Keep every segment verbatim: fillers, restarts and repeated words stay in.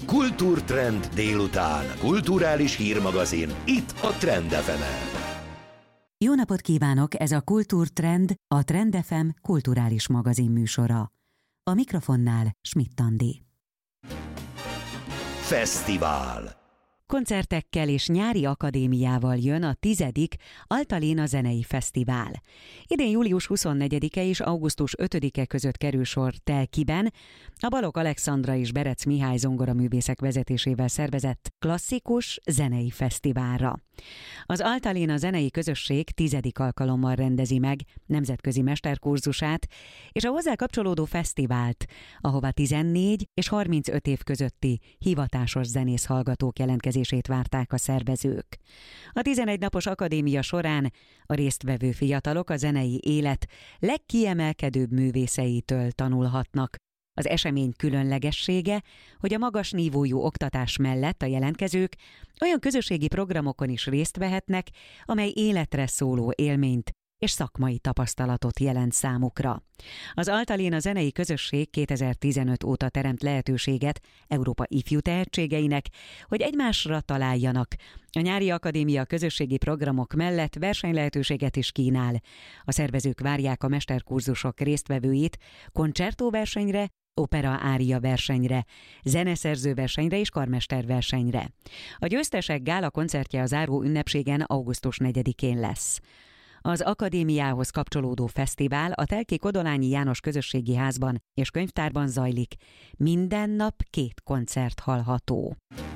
Kultúrtrend délután. Kulturális hírmagazin. Itt a Trend ef emen. Jó napot kívánok! Ez a Kultúrtrend, a Trend ef em kulturális magazin műsora. A mikrofonnál Schmidt Andi. Fesztivál. Koncertekkel és nyári akadémiával jön a tizedik Altalena Zenei Fesztivál. Idén július huszonnegyedike és augusztus ötödike között kerül sor Telkiben a Balogh Alexandra és Berec Mihály zongoraművészek vezetésével szervezett klasszikus zenei fesztiválra. Az Altalena Zenei Közösség tizedik alkalommal rendezi meg nemzetközi mesterkurzusát és a hozzá kapcsolódó fesztivált, ahová tizennégy és harmincöt év közötti hivatásos zenész hallgatók jelentkezését várták a szervezők. A tizenegy napos akadémia során a résztvevő fiatalok a zenei élet legkiemelkedőbb művészeitől tanulhatnak. Az esemény különlegessége, hogy a magas nívójú oktatás mellett a jelentkezők olyan közösségi programokon is részt vehetnek, amely életre szóló élményt és szakmai tapasztalatot jelent számukra. Az Altalena Zenei Közösség kétezer-tizenöt óta teremt lehetőséget Európa ifjú tehetségeinek, hogy egymásra találjanak. A nyári akadémia közösségi programok mellett versenylehetőséget is kínál. A szervezők várják a mesterkurzusok résztvevőit koncertóversenyre, opera-ária versenyre, zeneszerző versenyre és karmester versenyre. A győztesek gála koncertje a záró ünnepségen augusztus negyedikén lesz. Az akadémiához kapcsolódó fesztivál a Telki Kodolányi János Közösségi Házban és Könyvtárban zajlik. Minden nap két koncert hallható.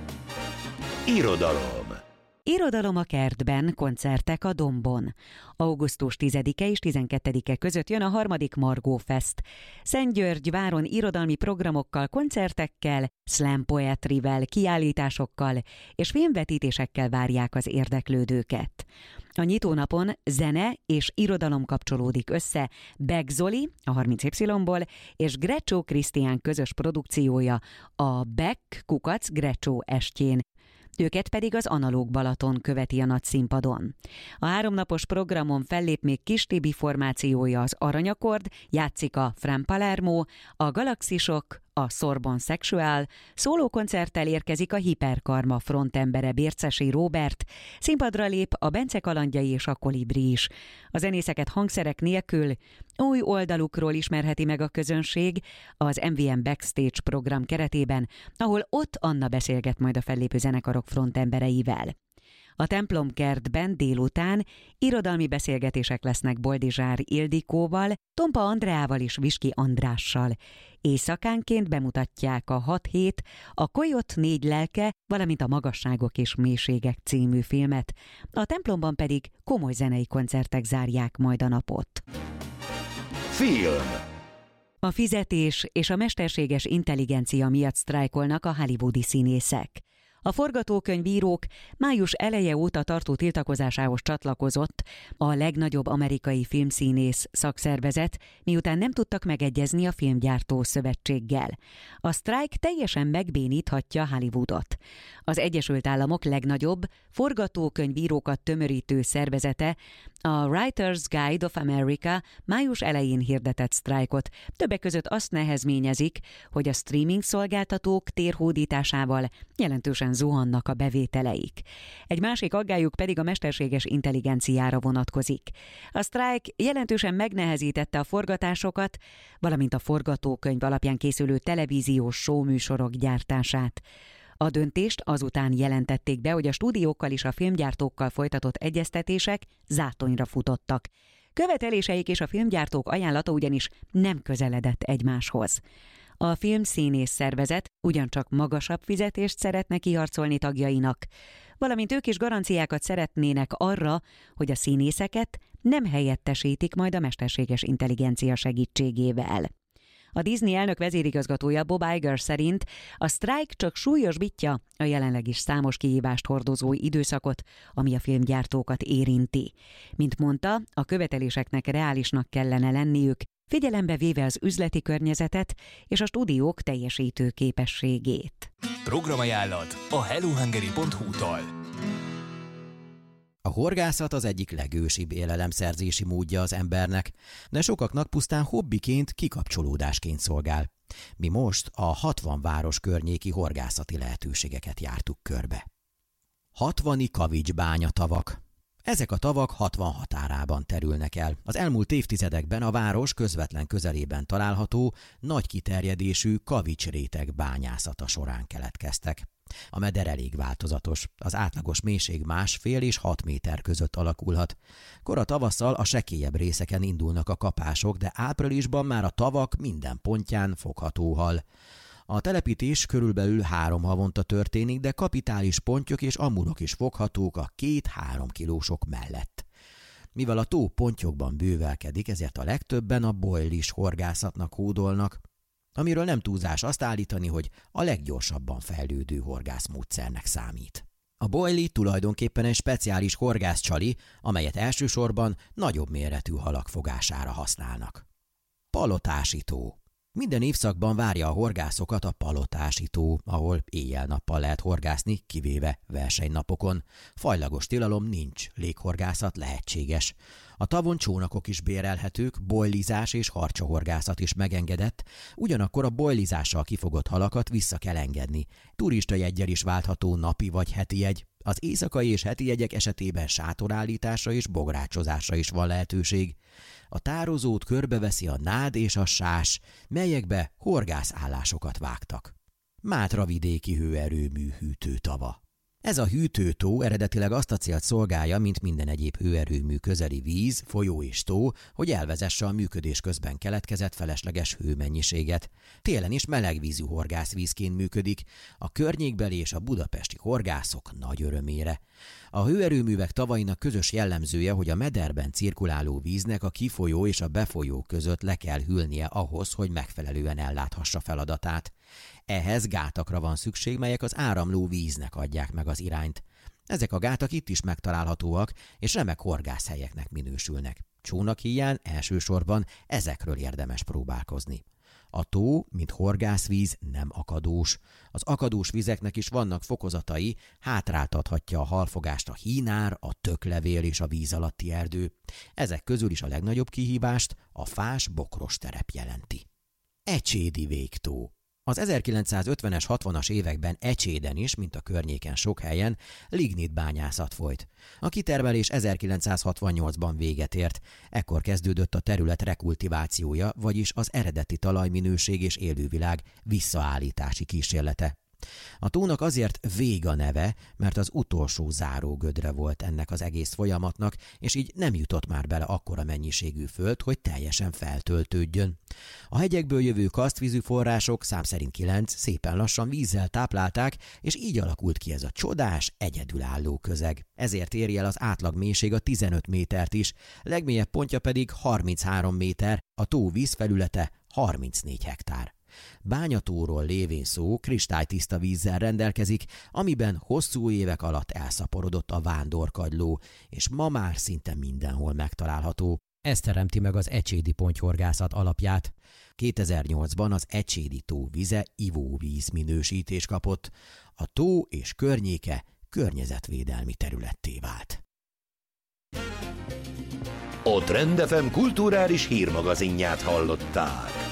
Irodalom. Irodalom a kertben, koncertek a Dombon. augusztus tizedike és tizenkettedike között jön a harmadik Margó Fest. Szentgyörgy váron irodalmi programokkal, koncertekkel, slam poetryvel, kiállításokkal és filmvetítésekkel várják az érdeklődőket. A nyitónapon zene és irodalom kapcsolódik össze Beck Zoli, a harminc Y-ból, és Grecsó Krisztián közös produkciója a Beck Kukac Grecsó estjén. Őket pedig az Analóg Balaton követi a nagy színpadon. A háromnapos programon fellép még Kis Tibi formációja, az Aranyakord, játszik a Fran Palermo, a Galaxisok, a Sorbonne Sexual, szólókoncerttel érkezik a Hiperkarma frontembere Bércesi Róbert, színpadra lép a Bence Kalandjai és a Kolibri is. A zenészeket hangszerek nélkül új oldalukról ismerheti meg a közönség az em vé em Backstage program keretében, ahol ott Anna beszélget majd a fellépő zenekarok frontembereivel. A templomkertben délután irodalmi beszélgetések lesznek Boldizsár Ildikóval, Tompa Andreával és Viski Andrással. Éjszakánként bemutatják a hat hét, a Kolyott négy lelke, valamint a Magasságok és mélységek című filmet. A templomban pedig komoly zenei koncertek zárják majd a napot. Film. A fizetés és a mesterséges intelligencia miatt sztrájkolnak a hollywoodi színészek. A forgatókönyvírók május eleje óta tartó tiltakozásához csatlakozott a legnagyobb amerikai filmszínész szakszervezet, miután nem tudtak megegyezni a filmgyártó szövetséggel. A sztrájk teljesen megbéníthatja Hollywoodot. Az Egyesült Államok legnagyobb forgatókönyvírókat tömörítő szervezete, a Writers Guild of America május elején hirdetett sztrájkot. Többek között azt nehezményezik, hogy a streaming szolgáltatók térhódításával jelentősen zuhannak a bevételeik. Egy másik aggályuk pedig a mesterséges intelligenciára vonatkozik. A sztrájk jelentősen megnehezítette a forgatásokat, valamint a forgatókönyv alapján készülő televíziós showműsorok gyártását. A döntést azután jelentették be, hogy a stúdiókkal és a filmgyártókkal folytatott egyeztetések zátonyra futottak. Követeléseik és a filmgyártók ajánlata ugyanis nem közeledett egymáshoz. A filmszínész szervezet ugyancsak magasabb fizetést szeretne kiharcolni tagjainak, valamint ők is garanciákat szeretnének arra, hogy a színészeket nem helyettesítik majd a mesterséges intelligencia segítségével. A Disney elnök vezérigazgatója Bob Iger szerint a sztrájk csak súlyosbítja a jelenleg is számos kihívást hordozó időszakot, ami a filmgyártókat érinti. Mint mondta, a követeléseknek reálisnak kellene lenniük, figyelembe véve az üzleti környezetet és a stúdiók teljesítő képességét. Programajánlat a hellohungary pont hu-tól. A horgászat az egyik legősibb élelemszerzési módja az embernek, de sokaknak pusztán hobbiként, kikapcsolódásként szolgál. Mi most a hatvan város környéki horgászati lehetőségeket jártuk körbe. hatvani kavicsbánya tavak. Ezek a tavak hatvan határában terülnek el. Az elmúlt évtizedekben a város közvetlen közelében található, nagy kiterjedésű kavicsréteg bányászata során keletkeztek. A meder elég változatos, az átlagos mélység másfél és hat méter között alakulhat. Kora tavasszal a sekélyebb részeken indulnak a kapások, de áprilisban már a tavak minden pontján fogható hal. A telepítés körülbelül három havonta történik, de kapitális pontyok és amurok is foghatók a két-három kilósok mellett. Mivel a tó pontyokban bővelkedik, ezért a legtöbben a boilis horgászatnak hódolnak, amiről nem túlzás azt állítani, hogy a leggyorsabban fejlődő horgászmódszernek számít. A boili tulajdonképpen egy speciális horgászcsali, amelyet elsősorban nagyobb méretű halak fogására használnak. Palotási tó. Minden évszakban várja a horgászokat a Palotási tó, ahol éjjel-nappal lehet horgászni, kivéve versenynapokon. Fajlagos tilalom nincs, léghorgászat lehetséges. A tavon csónakok is bérelhetők, boilizás és harcsahorgászat is megengedett, ugyanakkor a boilizással kifogott halakat vissza kell engedni. Turista jeggyel is váltható napi vagy heti jegy. Az éjszakai és heti jegyek esetében sátorállításra és bográcsozásra is van lehetőség. A tározót körbeveszi a nád és a sás, melyekbe horgászállásokat vágtak. Mátravidéki hőerőmű hűtőtava. Ez a hűtőtó eredetileg azt a célt szolgálja, mint minden egyéb hőerőmű közeli víz, folyó és tó, hogy elvezesse a működés közben keletkezett felesleges hőmennyiséget. Télen is melegvízű horgászvízként működik, a környékbeli és a budapesti horgászok nagy örömére. A hőerőművek tavainak közös jellemzője, hogy a mederben cirkuláló víznek a kifolyó és a befolyó között le kell hűlnie ahhoz, hogy megfelelően elláthassa feladatát. Ehhez gátakra van szükség, melyek az áramló víznek adják meg az irányt. Ezek a gátak itt is megtalálhatóak, és remek horgászhelyeknek minősülnek. Csónakhíján elsősorban ezekről érdemes próbálkozni. A tó, mint horgászvíz, nem akadós. Az akadós vizeknek is vannak fokozatai, hátráltathatja a halfogást a hínár, a töklevél és a víz alatti erdő. Ezek közül is a legnagyobb kihívást a fás bokros terep jelenti. Ecsédi végtó. Az ezerkilencszázötvenes, hatvanas években Ecséden is, mint a környéken sok helyen, lignitbányászat folyt. A kitermelés ezerkilencszázhatvannyolcban véget ért, ekkor kezdődött a terület rekultivációja, vagyis az eredeti talajminőség és élővilág visszaállítási kísérlete. A tónak azért Véga neve, mert az utolsó zárógödre volt ennek az egész folyamatnak, és így nem jutott már bele akkora mennyiségű föld, hogy teljesen feltöltődjön. A hegyekből jövő kasztvízű források, szám szerint kilenc, szépen lassan vízzel táplálták, és így alakult ki ez a csodás, egyedülálló közeg. Ezért éri el az átlag mélység a tizenöt métert is, legmélyebb pontja pedig harminchárom méter, a tó vízfelülete harmincnégy hektár. Bányatóról lévén szó kristálytiszta vízzel rendelkezik, amiben hosszú évek alatt elszaporodott a vándorkagyló, és ma már szinte mindenhol megtalálható. Ez teremti meg az ecsédi pontyhorgászat alapját. kétezer-nyolcban az Ecsédi tó vize ivóvíz minősítést kapott. A tó és környéke környezetvédelmi területté vált. A Trend ef em kulturális hírmagazinját hallották.